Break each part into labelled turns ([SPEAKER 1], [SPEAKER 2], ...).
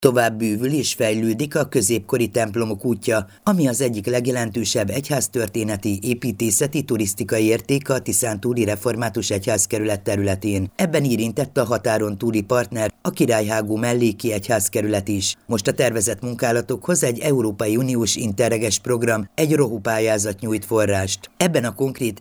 [SPEAKER 1] Tovább bővül és fejlődik a középkori templomok útja, ami az egyik legjelentősebb egyháztörténeti, építészeti, turisztikai értéke a Tiszántúli Református Egyházkerület területén. Ebben érintett a határon túli partner, a Királyhágó melléki egyházkerület is. Most a tervezett munkálatokhoz egy Európai Uniós interreges program, egy ROHU-pályázat nyújt forrást. Ebben a konkrét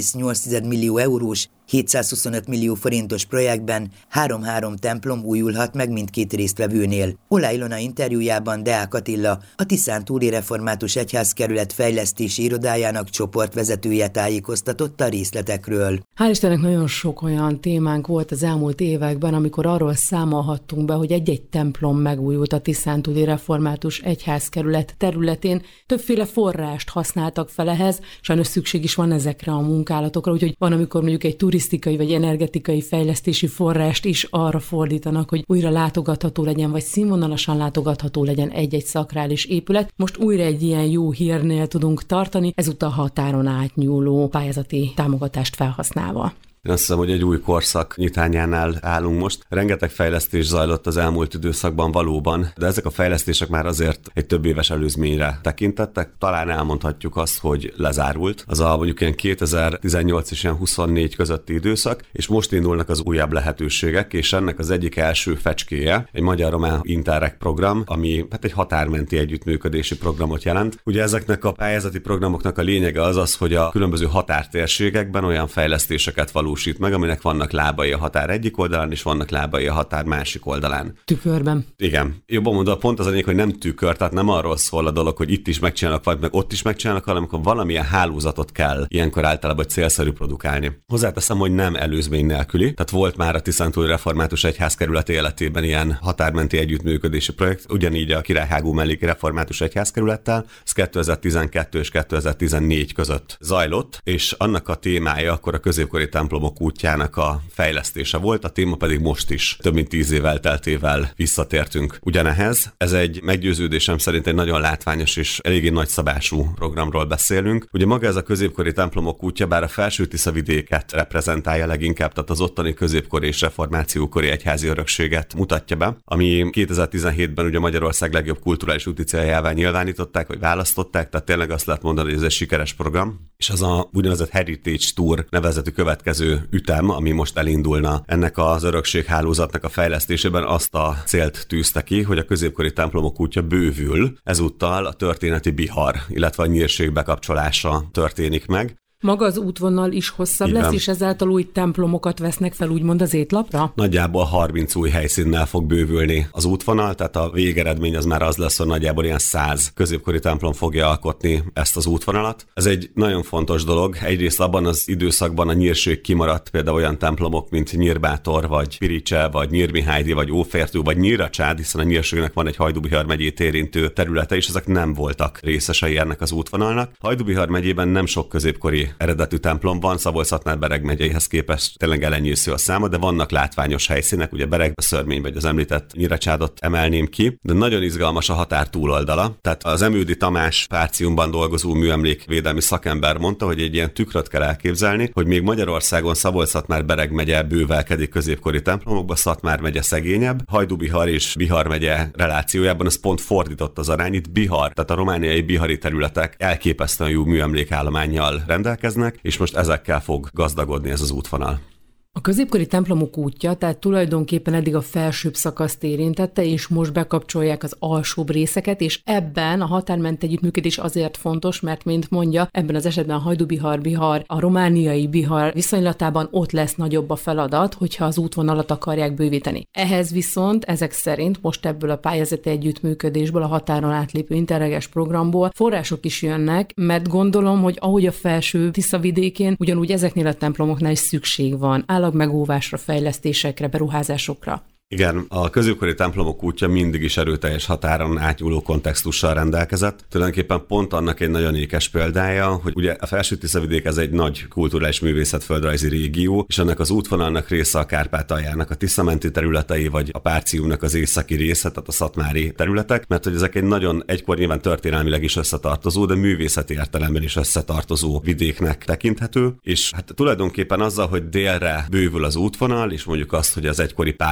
[SPEAKER 1] 1,8 millió eurós, 725 millió forintos projektben 3 templom újulhat meg mindkét résztvevőnél. Oláh Ilona interjújában Deák Attila, a Tiszántúli Református Egyházkerület fejlesztési irodájának csoportvezetője tájékoztatott a részletekről.
[SPEAKER 2] Hál' Istennek nagyon sok olyan témánk volt az elmúlt években, amikor arról számolhattunk be, hogy egy-egy templom megújult a Tiszántúli Református Egyházkerület területén. Többféle forrást használtak fel ehhez, sajnos szükség is van ezekre a munkálatokra, úgyhogy van, amikor mondjuk egy turisztikai vagy energetikai fejlesztési forrást is arra fordítanak, hogy újra látogatható legyen, vagy színvonalasan látogatható legyen egy-egy szakrális épület. Most újra egy ilyen jó hírnél tudunk tartani, ezúttal határon átnyúló pályázati támogatást felhasználva.
[SPEAKER 3] Én azt hiszem, hogy egy új korszak nyitányánál állunk most. Rengeteg fejlesztés zajlott az elmúlt időszakban valóban, de ezek a fejlesztések már azért egy több éves előzményre tekintettek. Talán elmondhatjuk azt, hogy lezárult. Az a mondjuk ilyen 2018 és ilyen 24 közötti időszak, és most indulnak az újabb lehetőségek, és ennek az egyik első fecskéje egy magyar-román interreg program, ami egy határmenti együttműködési programot jelent. Ugye ezeknek a pályázati programoknak a lényege az, hogy a különböző határtérségekben olyan fejlesztéseket valósít meg, aminek vannak lábai a határ egyik oldalán, és vannak lábai a határ másik oldalán.
[SPEAKER 2] Tükörben.
[SPEAKER 3] Igen. Jobban mondva, pont az egyik, hogy nem tükör, tehát nem arról szól a dolog, hogy itt is megcsinálnak, vagy meg ott is megcsinálnak, hanem amikor valamilyen hálózatot kell ilyenkor általában célszerű produkálni. Hozzáteszem, hogy nem előzmény nélküli, tehát volt már a Tiszántúli Református Egyházkerület életében ilyen határmenti együttműködési projekt, ugyanígy a Királyhágó melléki Református Egyházkerülettel, ez 2012 és 2014 között zajlott, és annak a témája akkor a középkori templomok útjának a fejlesztése volt, a téma pedig most is, több mint 10 év elteltével visszatértünk ugyanehhez. Ez egy meggyőződésem szerint egy nagyon látványos és eléggé nagyszabású programról beszélünk. Ugye maga ez a középkori templomok útja, bár a Felső-Tisza vidéket reprezentálja leginkább, tehát az ottani középkori és reformációkori egyházi örökséget mutatja be, ami 2017-ben ugye Magyarország legjobb kulturális úti céljává nyilvánították, vagy választották, tehát tényleg azt lehet mondani, hogy ez egy sikeres program, és az a úgynevezett Heritage Tour nevezetű következő ütem, ami most elindulna ennek az örökséghálózatnak a fejlesztésében, azt a célt tűzte ki, hogy a középkori templomok útja bővül, ezúttal a történeti bihar, illetve a nyírség bekapcsolása történik meg.
[SPEAKER 2] Maga az útvonal is hosszabb lesz, és ezáltal új templomokat vesznek fel, úgymond az étlapra?
[SPEAKER 3] Nagyjából 30 új helyszínnel fog bővülni az útvonal, tehát a végeredmény az már az lesz, hogy nagyjából ilyen 100 középkori templom fogja alkotni ezt az útvonalat. Ez egy nagyon fontos dolog. Egyrészt abban az időszakban a nyírség kimaradt, például olyan templomok, mint Nyírbátor, vagy Piricse, vagy Nyírmihály, vagy Ófértő, vagy Nyíracsád, hiszen a nyírségnek van egy Hajdú-Bihar megyét érintő területe, és ezek nem voltak részesei ennek az útvonalnak. Hajdú-Bihar megyében nem sok középkori eredetű templom van, Szabolcs-Szatmár-Bereg megyeihez képest tényleg elenyésző a száma, de vannak látványos helyszínek, ugye Beregbe, Szörmény vagy az említett Nyíracsádot emelném ki, de nagyon izgalmas a határ túloldala. Tehát az Emődi Tamás Párciumban dolgozó műemlékvédelmi szakember mondta, hogy egy ilyen tükröt kell elképzelni, hogy még Magyarországon Szabolcs-Szatmár-Bereg megye bővelkedik középkori templomokba, Szatmár megye szegényebb, Hajdú-Bihar és Bihar megye relációjában az pont fordított az arány, itt Bihar, tehát a romániai bihari területek elképesztően jó műemlékállománnyal rendelkeznek, és most ezekkel fog gazdagodni ez az útvonal.
[SPEAKER 2] A középkori templomok útja, tehát tulajdonképpen eddig a felsőbb szakaszt érintette, és most bekapcsolják az alsóbb részeket, és ebben a határmenti együttműködés azért fontos, mert mint mondja, ebben az esetben a Hajdú-Bihar, a romániai Bihar viszonylatában ott lesz nagyobb a feladat, hogyha az útvonalat akarják bővíteni. Ehhez viszont ezek szerint most ebből a pályázati együttműködésből, a határon átlépő interreges programból források is jönnek, mert gondolom, hogy ahogy a felső Tisza vidékén, ugyanúgy ezeknél a templomoknál is szükség van állagmegóvásra, fejlesztésekre, beruházásokra.
[SPEAKER 3] Igen, a középkori templomok útja mindig is erőteljes határon átnyúló kontextussal rendelkezett. Tulajdonképpen pont annak egy nagyon ékes példája, hogy ugye a Felső-Tiszavidék ez egy nagy kulturális művészetföldrajzi régió, és ennek az útvonalnak része a Kárpátaljának a tiszamenti területei, vagy a Párciumnak az északi része, tehát a szatmári területek, mert hogy ezek egy nagyon egykor nyilván történelmileg is összetartozó, de művészeti értelemben is összetartozó vidéknek tekinthető, és hát tulajdonképpen azzal, hogy délre bővül az útvonal, és mondjuk azt, hogy az egykori párciumi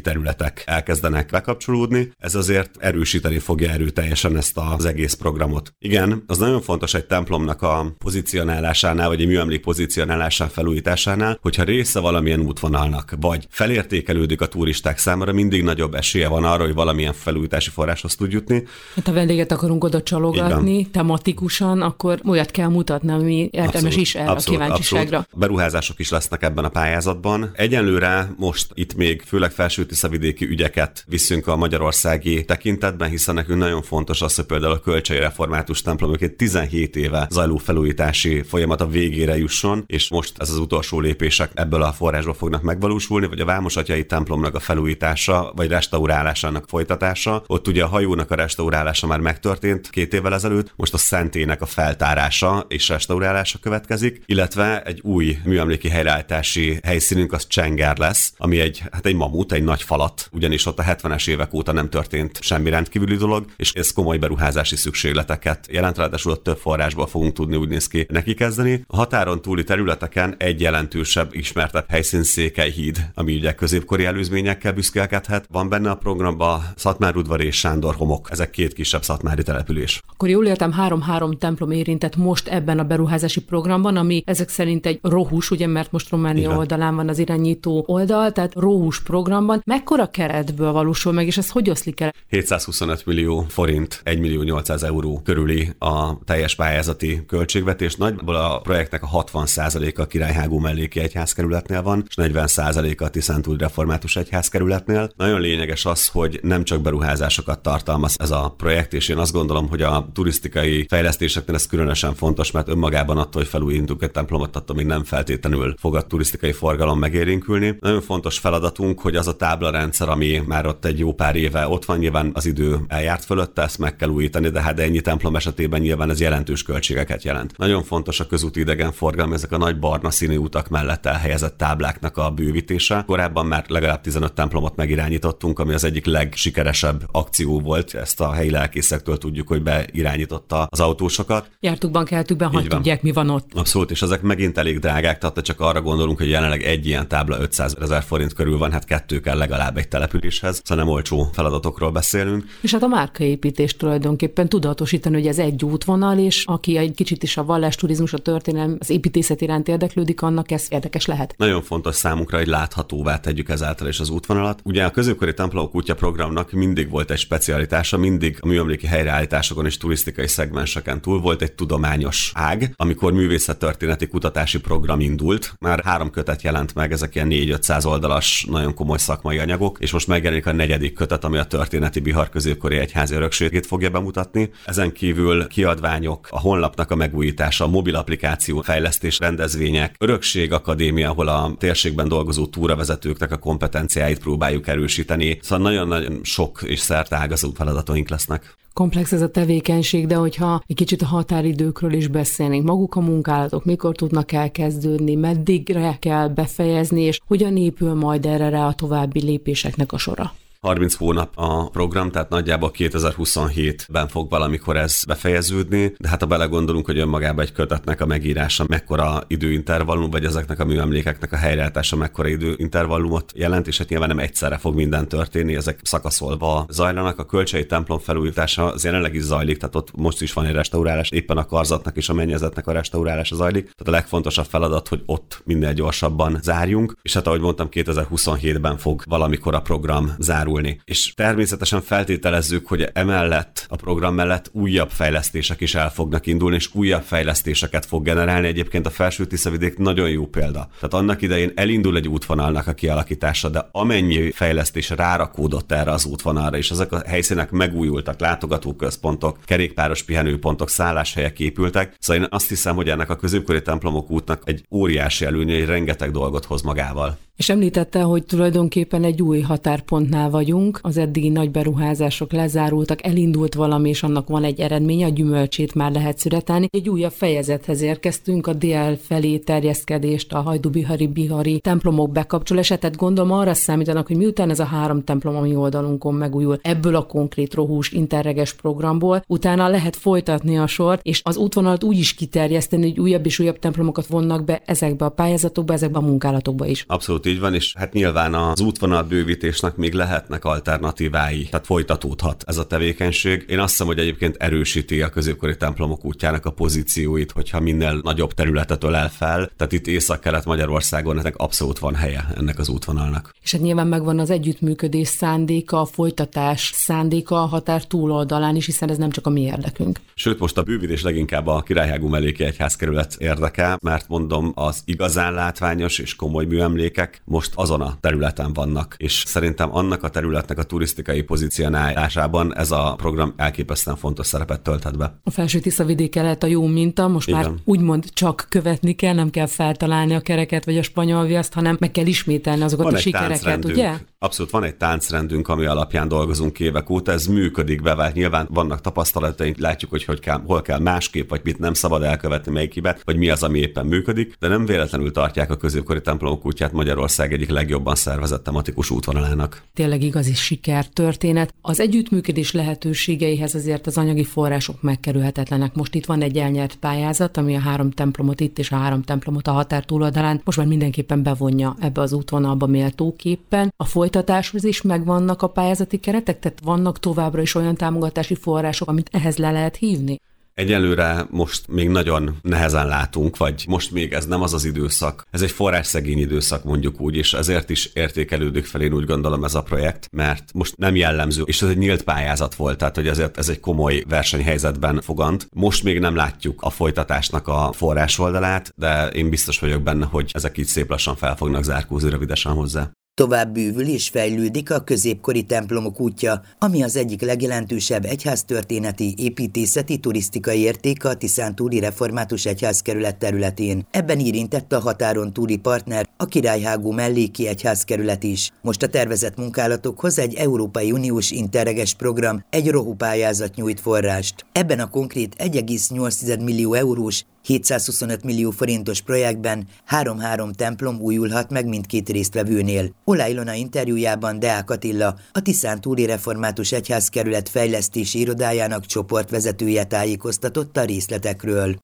[SPEAKER 3] területek elkezdenek bekapcsolódni, ez azért erősíteni fogja erőteljesen ezt az egész programot. Igen, az nagyon fontos egy templomnak a pozícionálásánál, vagy egy műemlék pozícionálásán felújításánál, hogyha része valamilyen útvonalnak, vagy felértékelődik a turisták számára, mindig nagyobb esélye van arra, hogy valamilyen felújítási forráshoz tud jutni.
[SPEAKER 2] Hát ha vendéget akarunk oda csalogatni tematikusan, akkor olyat kell mutatni, ami értelmes is erre a kíváncsiságra.
[SPEAKER 3] Abszolút. Beruházások is lesznek ebben a pályázatban. Egyenlőre most itt még főleg felső-tiszavidéki ügyeket viszünk a magyarországi tekintetben, hiszen nekünk nagyon fontos az, hogy például a Kölcsei Református templom 17 éve zajló felújítási folyamat a végére jusson, és most ez az utolsó lépések ebből a forrásból fognak megvalósulni, vagy a Vámosatyai templomnak a felújítása, vagy restaurálásának folytatása. Ott ugye a hajónak a restaurálása már megtörtént 2 évvel ezelőtt, most a szentélynek a feltárása és restaurálása következik, illetve egy új műemléki helyreállítási helyszínünk az Csenger lesz, ami egy mamut, egy nagy falat, ugyanis ott a 70-es évek óta nem történt semmi rendkívüli dolog, és ez komoly beruházási szükségleteket jelent, ráadásul ott több forrásból fogunk tudni, úgy néz ki, neki kezdeni. A határon túli területeken egy jelentősebb, ismertebb helyszín Székelyhíd, ami ugye középkori előzményekkel büszkélkedhet. Van benne a programban Szatmárudvar és Sándorhomok, ezek 2 kisebb szatmári település.
[SPEAKER 2] Akkor jól értem, 3 templom érintett most ebben a beruházási programban, ami ezek szerint egy rohus, ugye, mert most Románia oldalán van az irányító oldal, tehát rohus programban. Mekkora keretből valósul meg, és ez hogy oszlik el?
[SPEAKER 3] 725 millió forint, 1 millió 800 euró körüli a teljes pályázati költségvetés. Nagyból a projektnek a 60%-a a Királyhágó melléki egyházkerületnél van, és 40%-a a Tiszántúli Református egyházkerületnél. Nagyon lényeges az, hogy nem csak beruházásokat tartalmaz ez a projekt, és én azt gondolom, hogy a turisztikai fejlesztéseknél ez különösen fontos, mert önmagában attól, hogy felújítunk egy templomot, attól még nem feltétlenül fog a turisztikai forgalom megélénkülni. Nagyon fontos feladatunk, hogy az a táblarendszer, ami már ott egy jó pár éve ott van, nyilván az idő eljárt fölötte, ezt meg kell újítani, de hát ennyi templom esetében nyilván ez jelentős költségeket jelent. Nagyon fontos a közúti idegenforgalom, ezek a nagy barna színű utak mellett elhelyezett tábláknak a bővítése. Korábban már legalább 15 templomot megirányítottunk, ami az egyik legsikeresebb akció volt. Ezt a helyi lelkészektől tudjuk, hogy beirányította az autósokat.
[SPEAKER 2] Jártukban, keltükben, hogy tudják, mi van ott.
[SPEAKER 3] Abszolút, és ezek megint elég drágák, tehát csak arra gondolunk, hogy jelenleg egy ilyen tábla 500 000 forint körül van, hát 2 kell legalább egy településhez, szóval nem olcsó feladatokról beszélünk.
[SPEAKER 2] És hát a márkaépítés tulajdonképpen tudatosítani, hogy ez egy útvonal, és aki egy kicsit is a vallásturizmus, a történelem, az építészet iránt érdeklődik, annak ez érdekes lehet.
[SPEAKER 3] Nagyon fontos számunkra, hogy láthatóvá tegyük ezáltal is az útvonalat. Ugye a középkori templomok útja programnak mindig volt egy specialitása, mindig a műemléki helyreállításokon és turisztikai szegmenseken túl volt egy tudományos ág. Amikor művészettörténeti kutatási program indult, már 3 kötet jelent meg, ezek ilyen 400-500 oldalas, nagyon komoly szakmai anyagok, és most megjelenik a 4. kötet, ami a történeti Bihar középkori egyházi örökségét fogja bemutatni. Ezen kívül kiadványok, a honlapnak a megújítása, a mobil applikáció fejlesztés, rendezvények, örökségakadémia, ahol a térségben dolgozó túravezetőknek a kompetenciáit próbáljuk erősíteni. Szóval nagyon-nagyon sok és szerteágazó feladataink lesznek.
[SPEAKER 2] Komplex ez a tevékenység, de hogyha egy kicsit a határidőkről is beszélnénk, maguk a munkálatok mikor tudnak elkezdődni, meddigre kell befejezni, és hogyan épül majd erre rá a további lépéseknek a sora?
[SPEAKER 3] 30 hónap a program, tehát nagyjából 2027-ben fog valamikor ez befejeződni, de hát ha belegondolunk, hogy önmagában egy kötetnek a megírása mekkora időintervallum, vagy ezeknek a műemlékeknek a helyreállítása mekkora időintervallumot jelent, és hát nyilván nem egyszerre fog minden történni, ezek szakaszolva zajlanak. A Kölcsei templom felújítása az jelenleg is zajlik, tehát ott most is van egy restaurálás, éppen a karzatnak és a mennyezetnek a restaurálása zajlik. Tehát a legfontosabb feladat, hogy ott minél gyorsabban zárjunk, és hát ahogy mondtam, 2027-ben fog valamikor a program zárulni. És természetesen feltételezzük, hogy emellett, a program mellett újabb fejlesztések is el fognak indulni, és újabb fejlesztéseket fog generálni. Egyébként a Felső-Tiszavidék nagyon jó példa. Tehát annak idején elindul egy útvonalnak a kialakítása, de amennyi fejlesztés rárakódott erre az útvonalra, és ezek a helyszínek megújultak, látogatóközpontok, kerékpáros pihenőpontok, szálláshelyek épültek. Szóval én azt hiszem, hogy ennek a középkori templomok útnak egy óriási előnye, hogy rengeteg dolgot hoz magával.
[SPEAKER 2] És említette, hogy tulajdonképpen egy új határpontnál vagyunk, az eddigi nagy beruházások lezárultak, elindult valami, és annak van egy eredménye, a gyümölcsét már lehet szüretelni. Egy újabb fejezethez érkeztünk, a dél felé terjeszkedést, a hajdú-bihari templomok bekapcsolását, tehát gondolom arra számítanak, hogy miután ez a 3 templom, ami oldalunkon megújul, ebből a konkrét rohús interreges programból, utána lehet folytatni a sort, és az útvonalat úgy is kiterjeszteni, hogy újabb és újabb templomokat vonnak be ezekbe a pályázatokba, ezekbe a munkálatokba is.
[SPEAKER 3] Abszolút így van, és hát nyilván az útvonal bővítésnek még lehetnek alternatívái, tehát folytatódhat ez a tevékenység. Én azt hiszem, hogy egyébként erősíti a középkori templomok útjának a pozícióit, hogyha minél nagyobb területet ölel fel. Tehát itt Észak-Kelet Magyarországon ennek abszolút van helye ennek az útvonalnak.
[SPEAKER 2] És hát nyilván megvan az együttműködés szándéka, a folytatás szándéka a határ túloldalán is, hiszen ez nem csak a mi érdekünk.
[SPEAKER 3] Sőt, most a bővítés leginkább a Királyhágú melléki egyházkerület érdekel, mert mondom, az igazán látványos és komoly műemlékek most azon a területen vannak, és szerintem annak a területnek a turisztikai pozícionálásában ez a program elképesztően fontos szerepet tölthet be.
[SPEAKER 2] A Felső-Tisza-vidéke lehet a jó minta, most igen. Már úgymond csak követni kell, nem kell feltalálni a kereket vagy a spanyol viaszt, hanem meg kell ismételni azokat a sikereket, ugye?
[SPEAKER 3] Abszolút van egy táncrendünk, ami alapján dolgozunk évek óta, ez működik, bevált. Nyilván vannak tapasztalataink, látjuk, hogy hol kell másképp, vagy mit nem szabad elkövetni, melyik hibát, vagy mi az, ami éppen működik, de nem véletlenül tartják a középkori templomok útját Magyarország egyik legjobban szervezett tematikus útvonalának.
[SPEAKER 2] Tényleg igazi sikertörténet. Az együttműködés lehetőségeihez azért az anyagi források megkerülhetetlenek. Most itt van egy elnyert pályázat, ami a 3 templomot itt és a 3 templomot a határ túloldalán most már mindenképpen bevonja ebbe az útvonalba méltóképpen. A folytatáshoz is megvannak a pályázati keretek, tehát vannak továbbra is olyan támogatási források, amit ehhez le lehet hívni?
[SPEAKER 3] Egyelőre most még nagyon nehezen látunk, vagy most még ez nem az az időszak. Ez egy forrásszegény időszak, mondjuk úgy, és ezért is értékelődik fel, én úgy gondolom, ez a projekt, mert most nem jellemző, és ez egy nyílt pályázat volt, tehát hogy ezért ez egy komoly versenyhelyzetben fogant. Most még nem látjuk a folytatásnak a forrás oldalát, de én biztos vagyok benne, hogy ezek így szép lassan fel fognak zárkózni rövidesen hozzá.
[SPEAKER 1] Tovább bővül és fejlődik a középkori templomok útja, ami az egyik legjelentősebb egyháztörténeti, építészeti, turisztikai értéke a Tiszántúli Református Egyházkerület területén. Ebben érintett a határon túli partner, a Királyhágú melléki egyházkerület is. Most a tervezett munkálatokhoz egy Európai Uniós interreges program, egy ROHU pályázat nyújt forrást. Ebben a konkrét 1,8 millió eurós, 725 millió forintos projektben 3 templom újulhat meg mindkét résztvevőnél. Oláh Ilona interjújában Deák Attila, a Tiszántúli Református Egyházkerület fejlesztési irodájának csoportvezetője tájékoztatott a részletekről.